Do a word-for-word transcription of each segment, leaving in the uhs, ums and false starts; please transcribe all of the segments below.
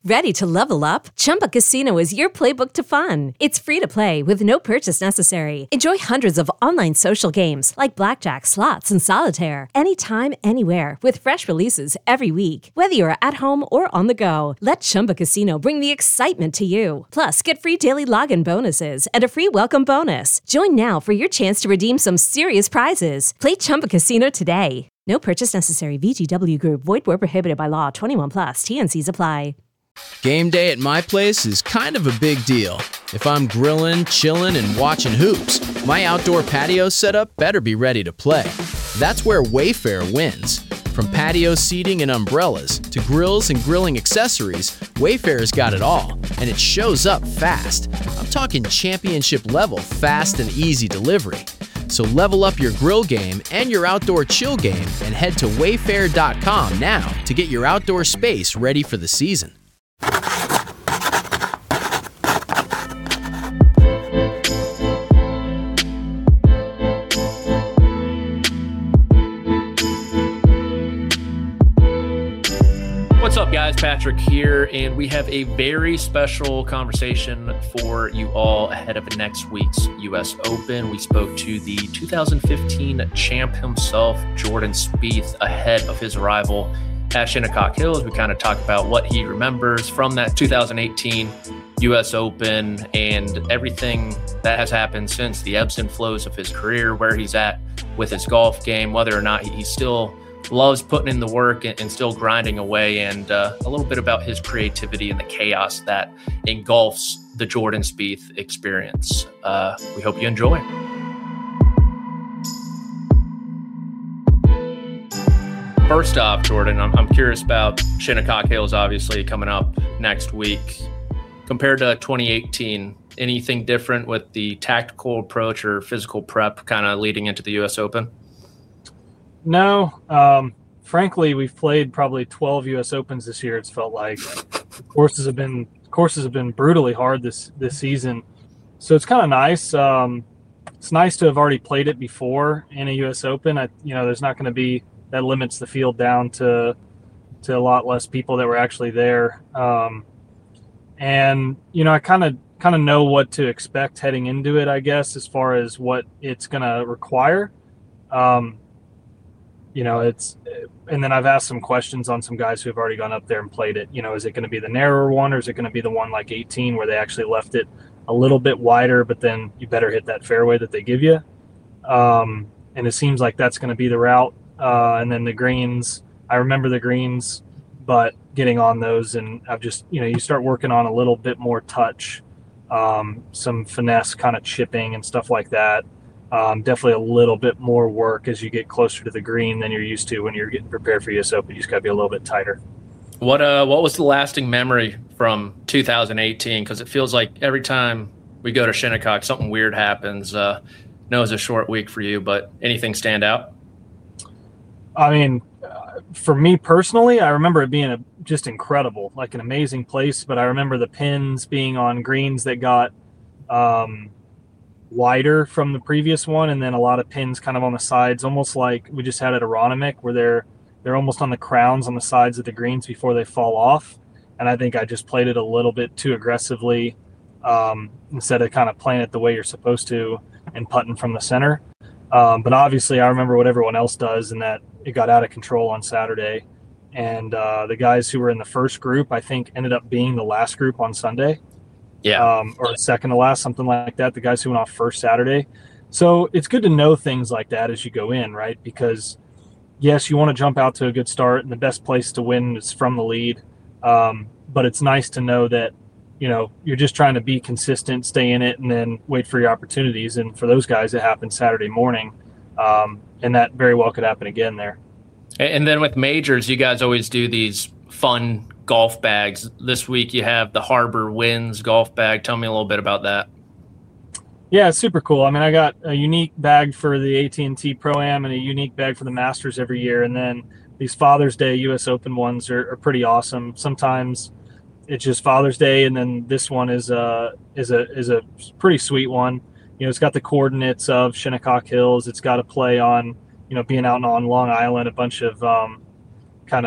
Ready to level up? Chumba Casino is your playbook to fun. It's free to play with no purchase necessary. Enjoy hundreds of online social games like blackjack, slots, and solitaire anytime, anywhere with fresh releases every week. Whether you're at home or on the go, let Chumba Casino bring the excitement to you. Plus, get free daily login bonuses and a free welcome bonus. Join now for your chance to redeem some serious prizes. Play Chumba Casino today. No purchase necessary. V G W Group. Void where prohibited by law. twenty-one plus. T N Cs apply. Game day at my place is kind of a big deal. If I'm grilling, chilling, and watching hoops, my outdoor patio setup better be ready to play. That's where Wayfair wins. From patio seating and umbrellas to grills and grilling accessories, Wayfair's got it all, and it shows up fast. I'm talking championship level fast and easy delivery. So level up your grill game and your outdoor chill game and head to wayfair dot com now to get your outdoor space ready for the season. What's up, guys? Patrick here, and we have a very special conversation for you all ahead of next week's U S Open. We spoke to the two thousand fifteen champ himself, Jordan Spieth, ahead of his arrival at Shinnecock Hills. We kind of talked about what he remembers from that two thousand eighteen U S Open and everything that has happened since, the ebbs and flows of his career, where he's at with his golf game, whether or not he still loves putting in the work and, and still grinding away, and uh, a little bit about his creativity and the chaos that engulfs the Jordan Spieth experience. Uh, we hope you enjoy. First off, Jordan, I'm, I'm curious about Shinnecock Hills, obviously coming up next week. Compared to twenty eighteen, anything different with the tactical approach or physical prep kind of leading into the U S Open? No, um, frankly, we've played probably twelve U S Opens this year. It's felt like courses have been courses have been brutally hard this this season, so it's kind of nice. Um, it's nice to have already played it before in a U S Open. I, you know, there's not going to be that limits the field down to to a lot less people that were actually there, um, and you know, I kind of kind of know what to expect heading into it, I guess, as far as what it's going to require. Um, You know, it's, and then I've asked some questions on some guys who have already gone up there and played it. You know, is it going to be the narrower one, or is it going to be the one like eighteen where they actually left it a little bit wider, but then you better hit that fairway that they give you? Um, and it seems like that's going to be the route. Uh, and then the greens, I remember the greens, but getting on those, and I've just, you know, you start working on a little bit more touch, um, some finesse kind of chipping and stuff like that. Um, definitely a little bit more work as you get closer to the green than you're used to when you're getting prepared for U S Open. You just got to be a little bit tighter. What uh, what was the lasting memory from two thousand eighteen? Because it feels like every time we go to Shinnecock, something weird happens. Uh, I know it's a short week for you, but anything stand out? I mean, uh, for me personally, I remember it being a, just incredible, like an amazing place. But I remember the pins being on greens that got um, – wider from the previous one, and then a lot of pins kind of on the sides, almost like we just had at Aronimink, where they're they're almost on the crowns on the sides of the greens before they fall off. And I think I just played it a little bit too aggressively, um, instead of kind of playing it the way you're supposed to and putting from the center. Um, but obviously I remember what everyone else does, and that it got out of control on Saturday. And uh, the guys who were in the first group, I think, ended up being the last group on Sunday. Yeah. Um, or second to last, something like that, the guys who went off first Saturday. So it's good to know things like that as you go in, right? Because, yes, you want to jump out to a good start, and the best place to win is from the lead. Um, but it's nice to know that, you know, you're just trying to be consistent, stay in it, and then wait for your opportunities. And for those guys, it happened Saturday morning, um, and that very well could happen again there. And then with majors, you guys always do these fun golf bags. This week you have the Harbor Winds golf bag. Tell me a little bit about that. Yeah, it's super cool. I mean, I got a unique bag for the A T and T Pro-Am and a unique bag for the Masters every year. And then these Father's Day U S Open ones are, are pretty awesome. Sometimes it's just Father's Day, and then this one is a, is a, is a pretty sweet one. You know, it's got the coordinates of Shinnecock Hills. It's got a play on, you know, being out on Long Island, a bunch of um, kind of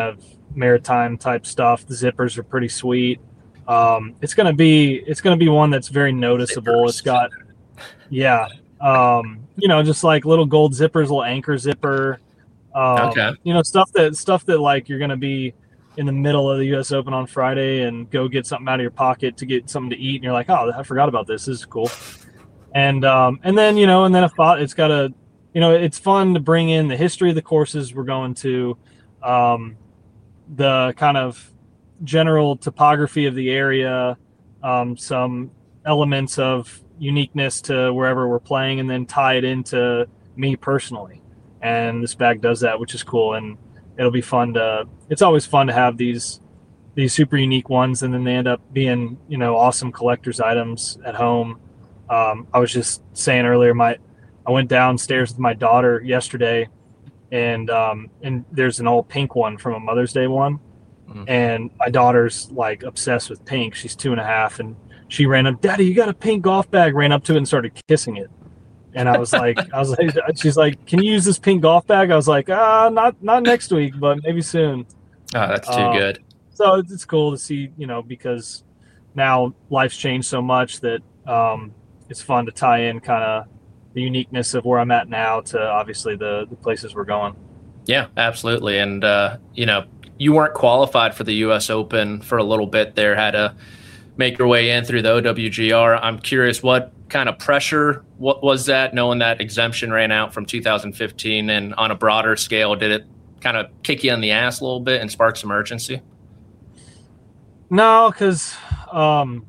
maritime type stuff. The zippers are pretty sweet. Um, it's gonna be it's gonna be one that's very noticeable. Zippers. It's got yeah, um, you know, just like little gold zippers, little anchor zipper. Um, okay. You know, stuff that stuff that like you're gonna be in the middle of the U S Open on Friday and go get something out of your pocket to get something to eat, and you're like, oh, I forgot about this. This is cool. And um, and then you know, and then a thought. It's got a, you know, it's fun to bring in the history of the courses we're going to, um, the kind of general topography of the area, um, some elements of uniqueness to wherever we're playing, and then tie it into me personally. And this bag does that, which is cool. And it'll be fun to, it's always fun to have these, these super unique ones. And then they end up being, you know, awesome collector's items at home. Um, I was just saying earlier, my, I went downstairs with my daughter yesterday, and, um, and there's an old pink one from a Mother's Day one. Mm-hmm. And my daughter's like obsessed with pink. She's two and a half, and she ran up, Daddy, you got a pink golf bag, ran up to it and started kissing it. And I was like, I was like, she's like, can you use this pink golf bag? I was like, ah, not, not next week, but maybe soon. Oh, that's too um, good. So it's, it's cool to see, you know, because now life's changed so much that um, it's fun to tie in kind of the uniqueness of where I'm at now to obviously the, the places we're going. Yeah, absolutely. And, uh, you know, you weren't qualified for the U S Open for a little bit there, had to make your way in through the O W G R. I'm curious, what kind of pressure what was that, knowing that exemption ran out from two thousand fifteen, and on a broader scale, did it kind of kick you in the ass a little bit and spark some urgency? No, because um,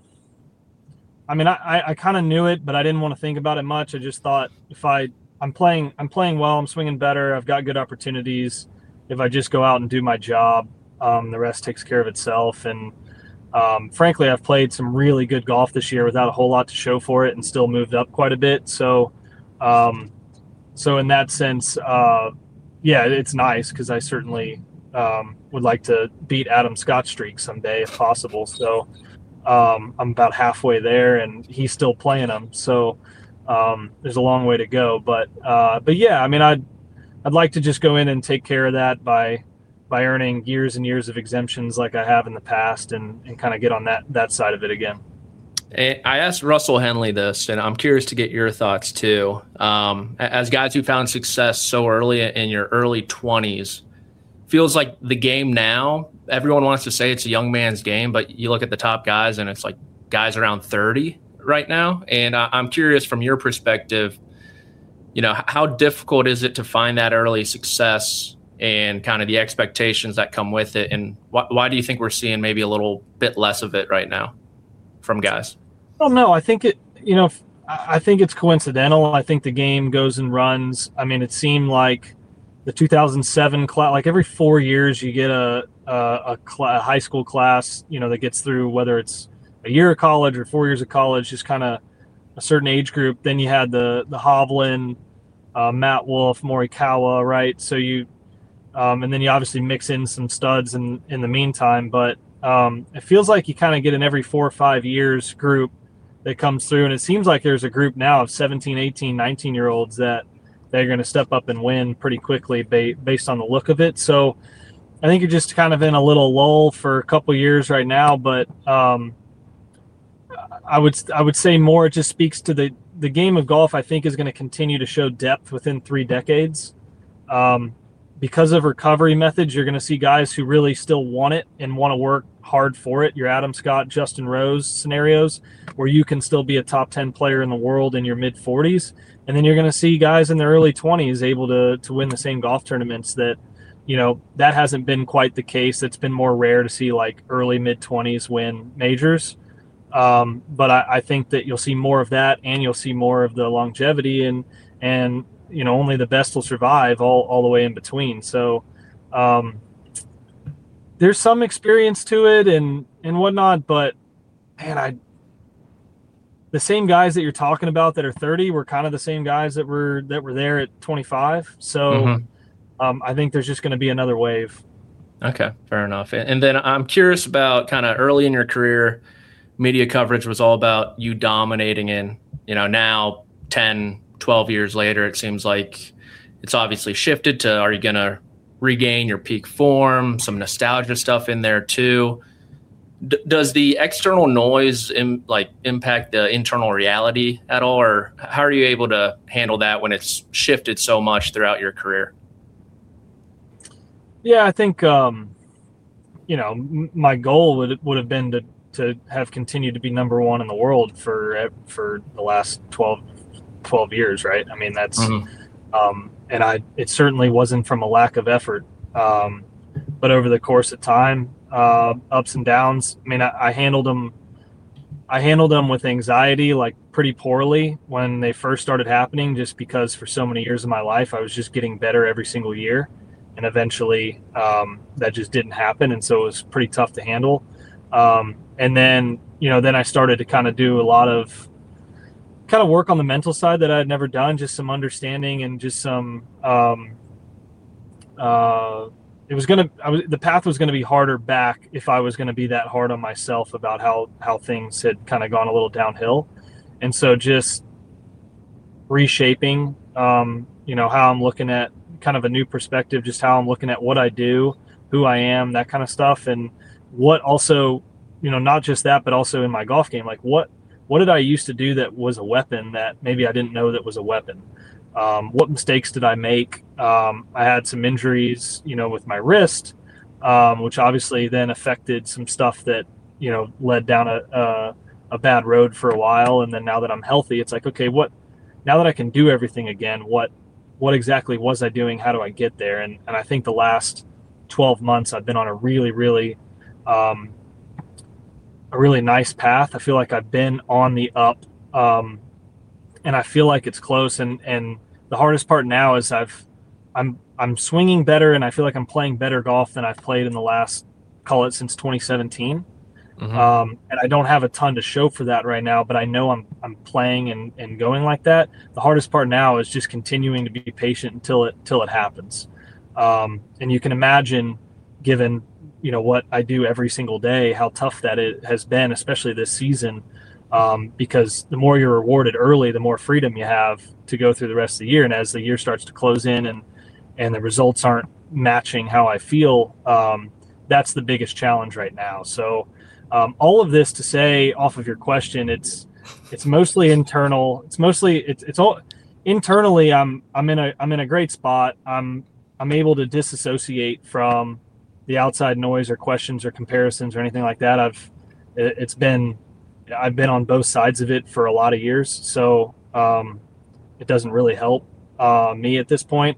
I mean, I, I kind of knew it, but I didn't want to think about it much. I just thought if I I'm playing I'm playing well, I'm swinging better, I've got good opportunities. If I just go out and do my job, um, the rest takes care of itself. And um, frankly, I've played some really good golf this year without a whole lot to show for it, and still moved up quite a bit. So, um, so in that sense, uh, yeah, it's nice, because I certainly um, would like to beat Adam Scott's streak someday if possible. So um, I'm about halfway there, and he's still playing them. So um, there's a long way to go. But uh, but yeah, I mean, I'd I'd like to just go in and take care of that by by earning years and years of exemptions like I have in the past, and, and kind of get on that, that side of it again. I asked Russell Henley this, and I'm curious to get your thoughts too. Um, as guys who found success so early in your early twenties, feels like the game now, everyone wants to say it's a young man's game, but you look at the top guys and it's like guys around thirty right now. And I, I'm curious from your perspective, you know, how difficult is it to find that early success and kind of the expectations that come with it? And why, why do you think we're seeing maybe a little bit less of it right now from guys? Oh, no, I think it, you know, I think it's coincidental. I think the game goes and runs. I mean, it seemed like the two thousand seven class, like every four years you get a, a, a, cl- a high school class, you know, that gets through, whether it's a year of college or four years of college, just kind of a certain age group. Then you had the, the Hovland, uh, Matt Wolff, Morikawa, right? So you, Um, and then you obviously mix in some studs in, in the meantime. But um, it feels like you kind of get an every four or five years group that comes through. And it seems like there's a group now of seventeen, eighteen, nineteen-year-olds that they're going to step up and win pretty quickly ba- based on the look of it. So I think you're just kind of in a little lull for a couple years right now. But um, I would I would say more it just speaks to the, the game of golf, I think, is going to continue to show depth within three decades. Um Because of recovery methods, you're going to see guys who really still want it and want to work hard for it. Your Adam Scott, Justin Rose scenarios where you can still be a top ten player in the world in your mid forties. And then you're going to see guys in their early twenties able to to win the same golf tournaments that, you know, that hasn't been quite the case. It's been more rare to see like early mid twenties win majors. Um, but I, I think that you'll see more of that, and you'll see more of the longevity, and, and, you know, only the best will survive all, all the way in between. So um, there's some experience to it and, and whatnot, but man, I, the same guys that you're talking about that are thirty were kind of the same guys that were, that were there at twenty-five. So mm-hmm. um, I think there's just going to be another wave. Okay. Fair enough. And then I'm curious about kind of early in your career, media coverage was all about you dominating, and, you know, now ten, twelve years later, it seems like it's obviously shifted to, are you going to regain your peak form, some nostalgia stuff in there too. D- does the external noise Im- like impact the internal reality at all, or how are you able to handle that when it's shifted so much throughout your career? Yeah, I think um, you know m- my goal would would have been to to have continued to be number one in the world for for the last twelve, twelve years, right? I mean, that's mm-hmm. um, and I it certainly wasn't from a lack of effort, um, but over the course of time. Uh, ups and downs. I mean, I, I handled them. I handled them with anxiety, like pretty poorly when they first started happening. Just because for so many years of my life, I was just getting better every single year, and eventually um, that just didn't happen, and so it was pretty tough to handle. Um, and then, you know, then I started to kind of do a lot of kind of work on the mental side that I had never done, just some understanding and just some. Um, uh, It was gonna. I was, the path was gonna be harder back if I was gonna be that hard on myself about how how things had kind of gone a little downhill, and so just reshaping, um, you know, how I'm looking at kind of a new perspective, just how I'm looking at what I do, who I am, that kind of stuff, and what also, you know, not just that, but also in my golf game, like what what did I used to do that was a weapon that maybe I didn't know that was a weapon. Um, what mistakes did I make? Um, I had some injuries, you know, with my wrist, um, which obviously then affected some stuff that, you know, led down a, a, a bad road for a while. And then now that I'm healthy, it's like, okay, what, now that I can do everything again, what, what exactly was I doing? How do I get there? And, and I think the last twelve months I've been on a really, really, um, a really nice path. I feel like I've been on the up, um, and I feel like it's close. And, and the hardest part now is I've, I'm, I'm swinging better, and I feel like I'm playing better golf than I've played in the last, call it since twenty seventeen. Mm-hmm. Um, and I don't have a ton to show for that right now, but I know I'm, I'm playing and, and going like that. The hardest part now is just continuing to be patient until it, till it happens. Um, and you can imagine, given, you know, what I do every single day, how tough that it has been, especially this season. Um, because the more you're rewarded early, the more freedom you have to go through the rest of the year. And as the year starts to close in and, and the results aren't matching how I feel, um, that's the biggest challenge right now. So um, all of this to say, off of your question, it's it's mostly internal. It's mostly it's it's all internally. I'm I'm in a I'm in a great spot. I'm I'm able to disassociate from the outside noise or questions or comparisons or anything like that. I've it's been I've been on both sides of it for a lot of years, so um, it doesn't really help uh, me at this point.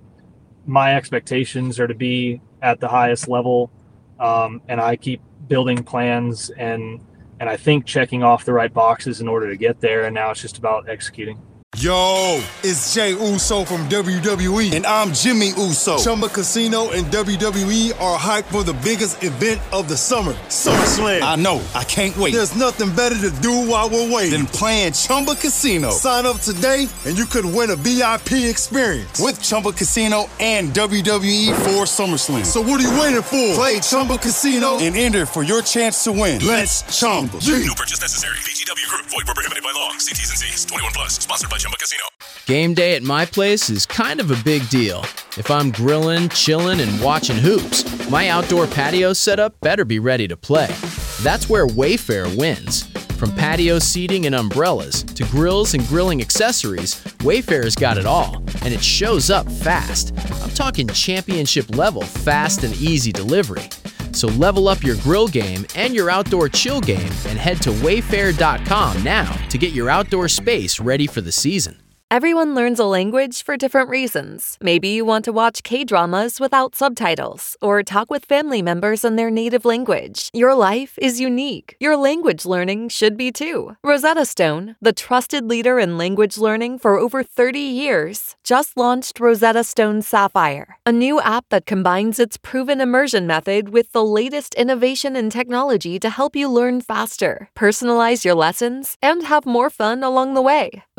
My expectations are to be at the highest level, um, and I keep building plans and and I think checking off the right boxes in order to get there, and now it's just about executing. Yo, it's Jay Uso from W W E, and I'm Jimmy Uso. Chumba Casino and W W E are hyped for the biggest event of the summer, SummerSlam. I know, I can't wait. There's nothing better to do while we're waiting than playing Chumba Casino. Sign up today, and you could win a V I P experience with Chumba Casino and W W E for SummerSlam. So what are you waiting for? Play Chumba Casino and enter for your chance to win. Let's Chumba. Yeah. No purchase necessary. V G W Group. Void where prohibited by law. See T's and C's. twenty-one plus. Sponsored by Chumba Casino. Game day at my place is kind of a big deal. If I'm grilling, chilling, and watching hoops, my outdoor patio setup better be ready to play. That's where Wayfair wins. From patio seating and umbrellas to grills and grilling accessories, Wayfair's got it all, and it shows up fast. I'm talking championship level fast and easy delivery. So level up your grill game and your outdoor chill game and head to wayfair dot com now to get your outdoor space ready for the season. Everyone learns a language for different reasons. Maybe you want to watch K-dramas without subtitles or talk with family members in their native language. Your life is unique. Your language learning should be too. Rosetta Stone, the trusted leader in language learning for over thirty years, just launched Rosetta Stone Sapphire, a new app that combines its proven immersion method with the latest innovation and technology to help you learn faster, personalize your lessons, and have more fun along the way.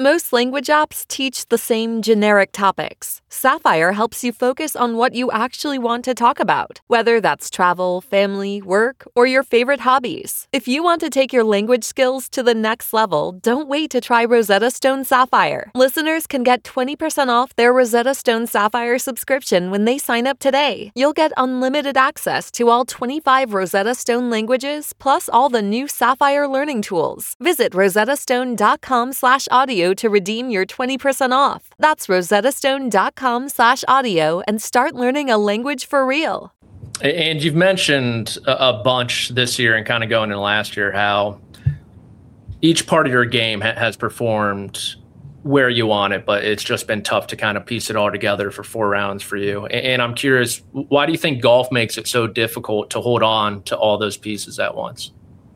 Most language apps teach the same generic topics. Sapphire helps you focus on what you actually want to talk about, whether that's travel, family, work, or your favorite hobbies. If you want to take your language skills to the next level, don't wait to try Rosetta Stone Sapphire. Listeners can get twenty percent off their Rosetta Stone Sapphire subscription when they sign up today. You'll get unlimited access to all twenty-five Rosetta Stone languages, plus all the new Sapphire learning tools. Visit rosettastone.com slash audio to redeem your twenty percent off. That's rosettastone.com slash audio and start learning a language for real. And you've mentioned a bunch this year and kind of going into last year how each part of your game ha- has performed where you want it, but it's just been tough to kind of piece it all together for four rounds for you. And, and I'm curious, why do you think golf makes it so difficult to hold on to all those pieces at once?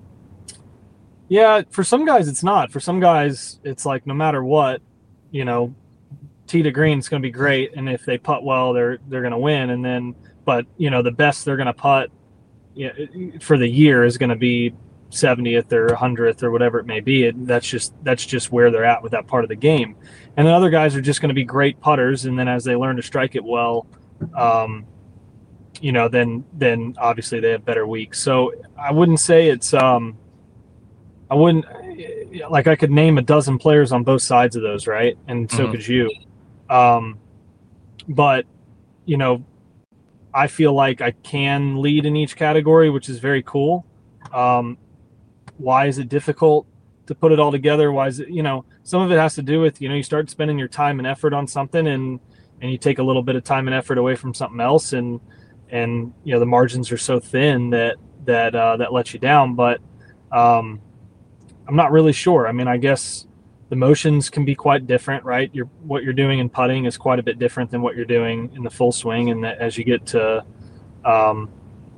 Yeah, for some guys it's not. For some guys it's like no matter what, you know, tee to green is going to be great, and if they putt well, they're they're going to win. And then, but you know, the best they're going to putt, you know, for the year is going to be seventieth or one hundredth or whatever it may be. It, that's just that's just where they're at with that part of the game. And then other guys are just going to be great putters, and then as they learn to strike it well, um, you know, then then obviously they have better weeks. So I wouldn't say it's. Um, I wouldn't like I could name a dozen players on both sides of those, right? And so mm-hmm. could you. Um, but, you know, I feel like I can lead in each category, which is very cool. Um, why is it difficult to put it all together? Why is it, you know, some of it has to do with, you know, you start spending your time and effort on something and, and you take a little bit of time and effort away from something else. And, and, you know, the margins are so thin that, that, uh, that lets you down. But, um, I'm not really sure. I mean, I guess the motions can be quite different, right? You're, what you're doing in putting is quite a bit different than what you're doing in the full swing. And that as you get to, um,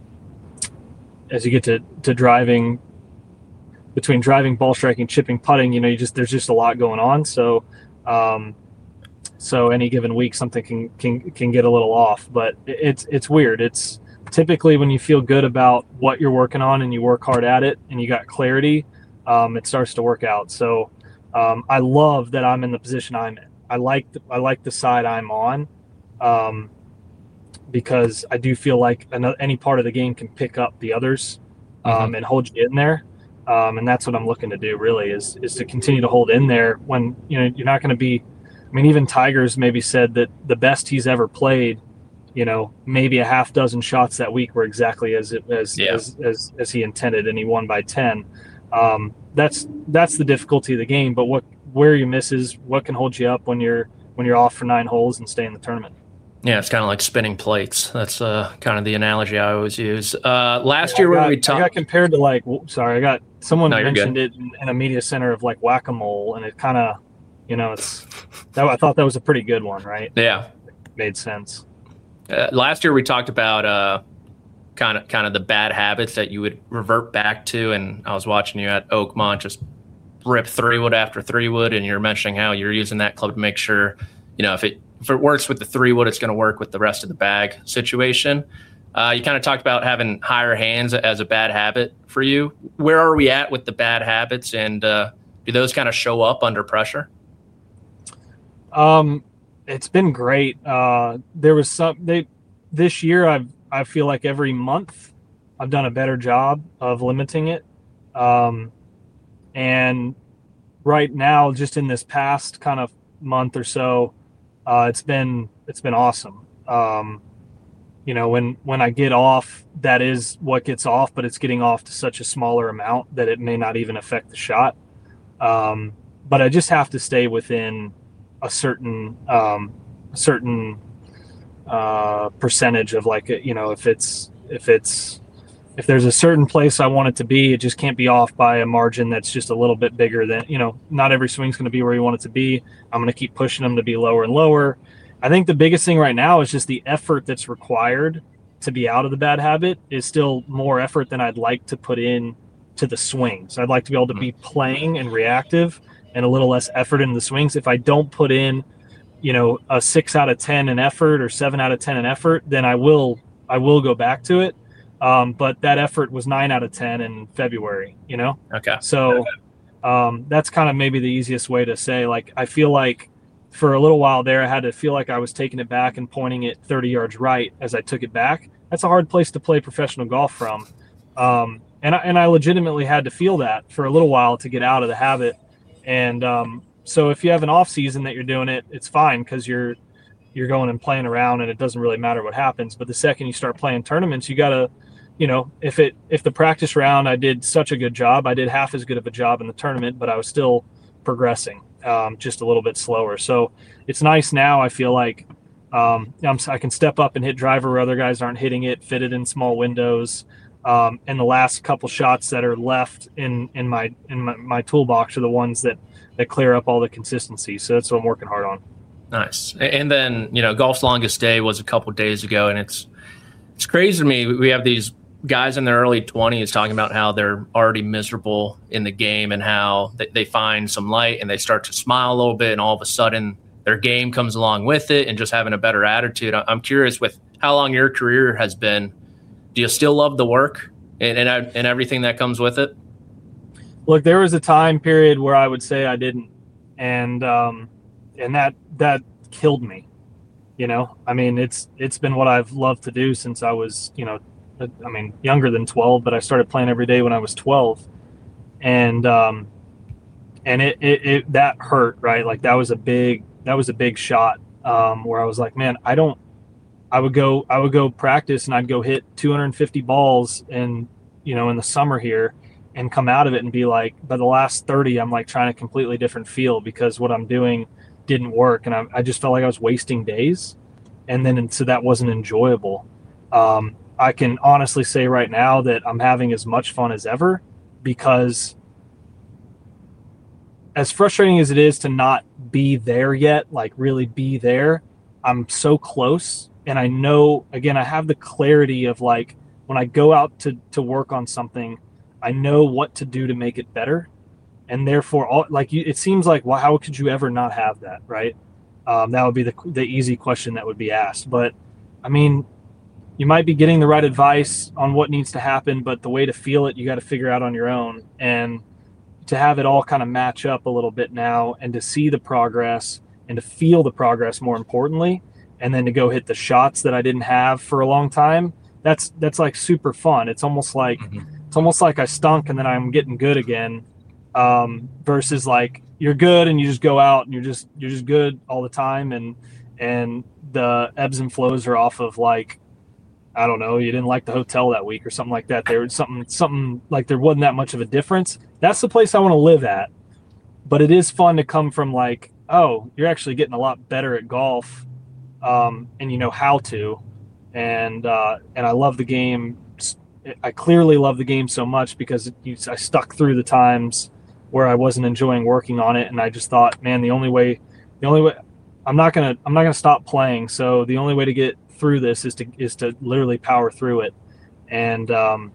as you get to, to driving, between driving, ball striking, chipping, putting, you know, you just, there's just a lot going on. So, um, so any given week, something can, can, can get a little off, but it's, it's weird. It's typically when you feel good about what you're working on and you work hard at it and you got clarity, Um, it starts to work out. So um, I love that I'm in the position I'm in. I like the, I like the side I'm on um, because I do feel like another, any part of the game can pick up the others um, mm-hmm. and hold you in there. Um, and that's what I'm looking to do really is is to continue to hold in there when, you know, you're not going to be, I mean, even Tigers maybe said that the best he's ever played, you know, maybe a half dozen shots that week were exactly as it, as, yeah. as, as, as he intended, and he won by ten. Um, that's that's the difficulty of the game. But what where you miss is what can hold you up when you're when you're off for nine holes and stay in the tournament. Yeah, it's kind of like spinning plates. That's uh, kind of the analogy I always use. Uh, last yeah, year got, when we talked, I got compared to like sorry, I got someone no, mentioned it in, in a media center of like whack-a-mole, and it kind of, you know, it's that I thought that was a pretty good one, right? Yeah, it made sense. Uh, last year we talked about. Uh, kind of kind of the bad habits that you would revert back to, and I was watching you at Oakmont just rip three wood after three wood, and you're mentioning how you're using that club to make sure, you know, if it if it works with the three wood, it's going to work with the rest of the bag situation. Uh, you kind of talked about having higher hands as a bad habit for you. Where are we at with the bad habits, and uh, do those kind of show up under pressure? Um, it's been great. Uh, there was some they this year I've I feel like every month I've done a better job of limiting it. Um, and right now, just in this past kind of month or so, uh, it's been, it's been awesome. Um, you know, when, when I get off, that is what gets off, but it's getting off to such a smaller amount that it may not even affect the shot. Um, but I just have to stay within a certain, um, a certain, uh percentage of like, you know, if it's if it's if there's a certain place I want it to be, it just can't be off by a margin that's just a little bit bigger than, you know, not every swing's going to be where you want it to be. I'm going to keep pushing them to be lower and lower. I think the biggest thing right now is just the effort that's required to be out of the bad habit is still more effort than I'd like to put in to the swings. I'd like to be able to be playing and reactive and a little less effort in the swings. If I don't put in, you know, a six out of ten in effort or seven out of ten in effort, then I will, I will go back to it. Um, but that effort was nine out of ten in February, you know? Okay. So, okay. Um, that's kind of maybe the easiest way to say, like, I feel like for a little while there, I had to feel like I was taking it back and pointing it thirty yards right as I took it back. That's a hard place to play professional golf from. Um, and, I, and I legitimately had to feel that for a little while to get out of the habit. And um, so if you have an off season that you're doing it, it's fine because you're, you're going and playing around and it doesn't really matter what happens. But the second you start playing tournaments, you got to, you know, if it, if the practice round, I did such a good job, I did half as good of a job in the tournament, but I was still progressing. Um, just a little bit slower. So it's nice now. I feel like um, I'm, I can step up and hit driver where other guys aren't hitting it, fit it in small windows. Um, and the last couple shots that are left in, in my, in my, my toolbox are the ones that, that clear up all the consistency. So that's what I'm working hard on. Nice. And then, you know, golf's longest day was a couple days ago, and it's, it's crazy to me. We have these guys in their early twenties talking about how they're already miserable in the game and how they, they find some light and they start to smile a little bit, and all of a sudden their game comes along with it and just having a better attitude. I'm curious, with how long your career has been, do you still love the work and, and, and everything that comes with it? Look, there was a time period where I would say I didn't. And, um, and that, that killed me, you know, I mean, it's, it's been what I've loved to do since I was, you know, I mean, younger than twelve, but I started playing every day when I was twelve. And, um, and it, it, it, that hurt, right? Like that was a big, that was a big shot, um, where I was like, man, I don't, I would go, I would go practice and I'd go hit two hundred fifty balls and, you know, in the summer here and come out of it and be like, by the last thirty, I'm like trying a completely different field because what I'm doing didn't work. And I, I just felt like I was wasting days. And then, and so that wasn't enjoyable. Um, I can honestly say right now that I'm having as much fun as ever, because as frustrating as it is to not be there yet, like really be there, I'm so close. And I know, again, I have the clarity of like, when I go out to, to work on something, I know what to do to make it better. And therefore, all, like you, it seems like, well, how could you ever not have that? Right. Um, that would be the, the easy question that would be asked. But I mean, you might be getting the right advice on what needs to happen, but the way to feel it, you got to figure out on your own. And to have it all kind of match up a little bit now, and to see the progress and to feel the progress more importantly, and then to go hit the shots that I didn't have for a long time, that's, that's like super fun. It's almost like, mm-hmm. it's almost like I stunk and then I'm getting good again. Um, versus like you're good and you just go out and you're just, you're just good all the time. And, and the ebbs and flows are off of like, I don't know, you didn't like the hotel that week or something like that. There was something, something like there wasn't that much of a difference. That's the place I want to live at. But it is fun to come from like, oh, you're actually getting a lot better at golf, um, and you know how to. And uh, and I love the game. I clearly love the game so much because it, you, I stuck through the times where I wasn't enjoying working on it, and I just thought, man, the only way, the only way, I'm not gonna, I'm not gonna stop playing. So the only way to get through this is to is to literally power through it. And um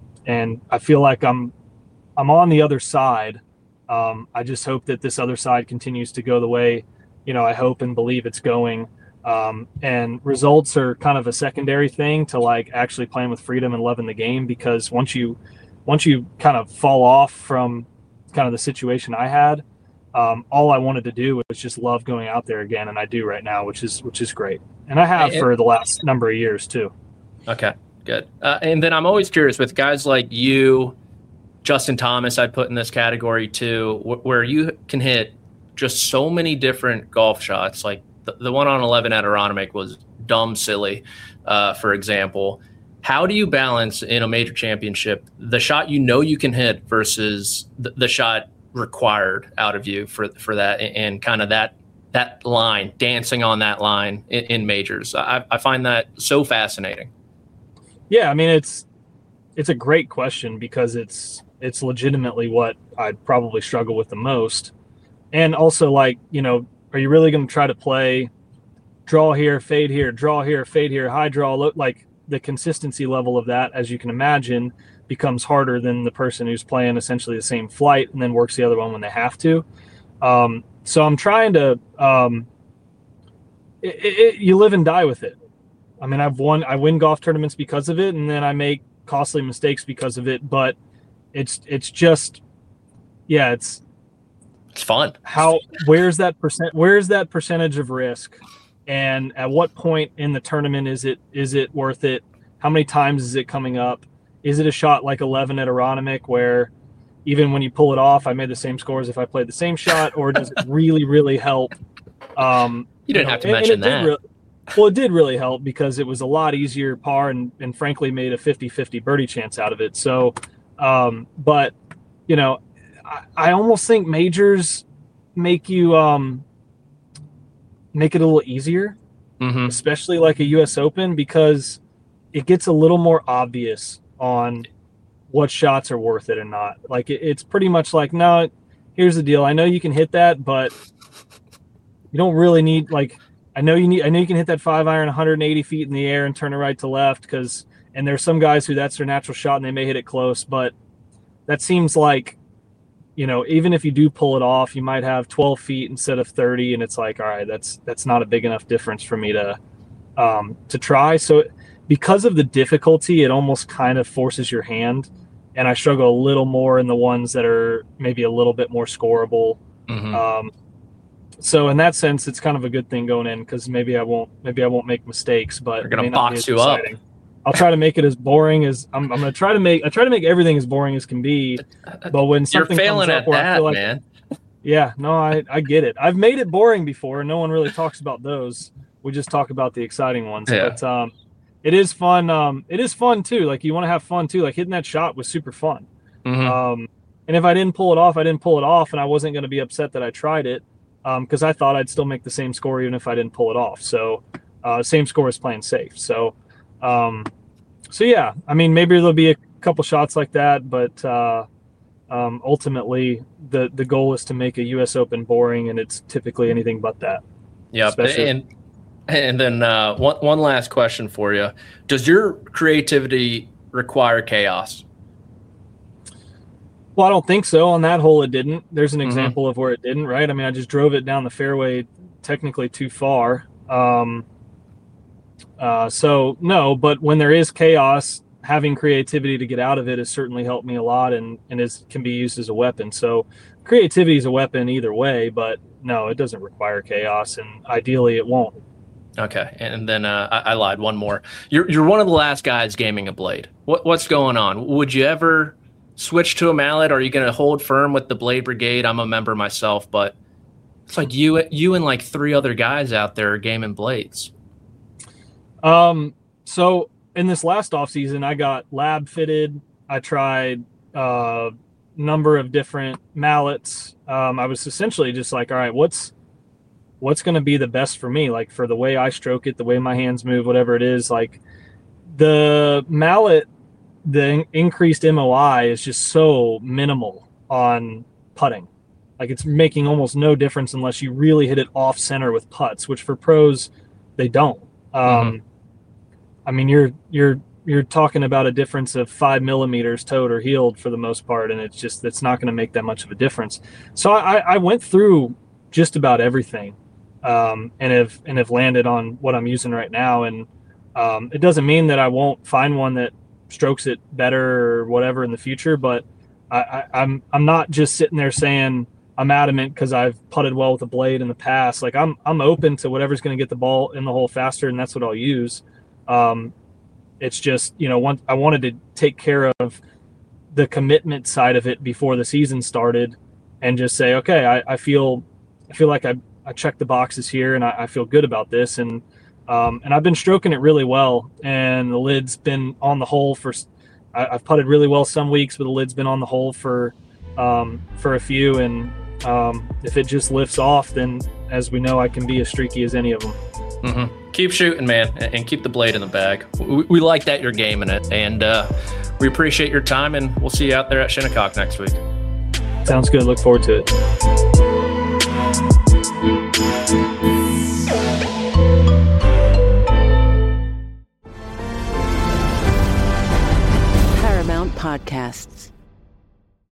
and I feel like I'm I'm on the other side. um I just hope that this other side continues to go the way, you know, I hope and believe it's going. Um and results are kind of a secondary thing to like actually playing with freedom and loving the game, because once you once you kind of fall off from kind of the situation I had, um all I wanted to do was just love going out there again, and I do right now, which is which is great. And I have for the last number of years too. Okay, good. Uh, and then I'm always curious with guys like you, Justin Thomas, I'd put in this category too, wh- where you can hit just so many different golf shots. Like the, the one on eleven at Aronimink was dumb silly, uh, for example. How do you balance in a major championship the shot you know you can hit versus the, the shot required out of you for for that, and, and kind of that that line, dancing on that line in, in majors? I, I find that so fascinating. Yeah, I mean, it's it's a great question, because it's it's legitimately what I'd probably struggle with the most. And also, like, you know, are you really going to try to play draw here, fade here, draw here, fade here, high draw? Look, like the consistency level of that, as you can imagine, becomes harder than the person who's playing essentially the same flight and then works the other one when they have to. Um, so I'm trying to, um, it, it, you live and die with it. I mean, I've won, I win golf tournaments because of it, and then I make costly mistakes because of it. But it's, it's just, yeah, it's it's fun. How where's that percent? Where's that percentage of risk, and at what point in the tournament is it is it worth it? How many times is it coming up? Is it a shot like eleven at Aronimink where even when you pull it off, I made the same score as if I played the same shot, or does it really, really help? Um, you didn't you know, have to and, mention and that. Really, well, it did really help because it was a lot easier par and, and frankly made a fifty-fifty birdie chance out of it. So, um, but, you know, I, I almost think majors make you um, make it a little easier, mm-hmm. especially like a U S Open, because it gets a little more obvious on what shots are worth it and not. Like it, it's pretty much like, no, here's the deal. I know you can hit that, but you don't really need, like, I know you need, I know you can hit that five iron one hundred eighty feet in the air and turn it right to left. Cause, and there's some guys who that's their natural shot and they may hit it close, but that seems like, you know, even if you do pull it off, you might have twelve feet instead of thirty. And it's like, all right, that's, that's not a big enough difference for me to, um, to try. So because of the difficulty, it almost kind of forces your hand. And I struggle a little more in the ones that are maybe a little bit more scoreable. Mm-hmm. Um, so in that sense, it's kind of a good thing going in because maybe I won't maybe I won't make mistakes, but they're gonna box you exciting. up. I'll try to make it as boring as I'm, I'm gonna try to make I try to make everything as boring as can be. But when something You're failing comes up at where that, I feel like, man. Yeah, no, I, I get it. I've made it boring before, and no one really talks about those. We just talk about the exciting ones. Yeah. But um, it is fun. Um, it is fun too. Like you want to have fun too. Like hitting that shot was super fun. Mm-hmm. Um, and if I didn't pull it off, I didn't pull it off, and I wasn't going to be upset that I tried it because um, I thought I'd still make the same score even if I didn't pull it off. So uh, same score as playing safe. So, um, so yeah, I mean, maybe there'll be a couple shots like that, but uh, um, ultimately the, the goal is to make a U S Open boring, and it's typically anything but that. Yeah. Especially- And, and then uh, one, one last question for you. Does your creativity require chaos? Well, I don't think so. On that hole, it didn't. There's an Mm-hmm. example of where it didn't, right? I mean, I just drove it down the fairway technically too far. Um, uh, so, no, but when there is chaos, having creativity to get out of it has certainly helped me a lot and, and is, can be used as a weapon. So creativity is a weapon either way, but no, it doesn't require chaos, and ideally it won't. Okay, and then uh, I, I lied. One more. You're you're one of the last guys gaming a blade. What what's going on? Would you ever switch to a mallet? Are you going to hold firm with the Blade Brigade? I'm a member myself, but it's like you you and like three other guys out there are gaming blades. Um. So in this last off season, I got lab fitted. I tried a uh, number of different mallets. Um, I was essentially just like, all right, what's what's going to be the best for me? Like for the way I stroke it, the way my hands move, whatever it is. Like the mallet, the increased M O I is just so minimal on putting. Like it's making almost no difference unless you really hit it off center with putts, which for pros, they don't. Um, Mm-hmm. I mean, you're, you're, you're talking about a difference of five millimeters toed or heeled for the most part. And it's just, it's not going to make that much of a difference. So I, I went through just about everything um, and have, and have landed on what I'm using right now. And um, it doesn't mean that I won't find one that strokes it better or whatever in the future, but I, I, I'm I'm not just sitting there saying I'm adamant because I've putted well with a blade in the past. Like I'm I'm open to whatever's going to get the ball in the hole faster, and that's what I'll use. Um, it's just, you know, one, I wanted to take care of the commitment side of it before the season started, and just say, okay, I, I feel I feel like I I checked the boxes here, and I, I feel good about this, and Um, and I've been stroking it really well, and the lid's been on the hole for, I, I've putted really well some weeks, but the lid's been on the hole for, um, for a few. And um, if it just lifts off, then as we know, I can be as streaky as any of them. Mm-hmm. Keep shooting, man, and keep the blade in the bag. We, we like that you're gaming it, and uh, we appreciate your time, and we'll see you out there at Shinnecock next week. Sounds good. Look forward to it. Paramount Podcasts.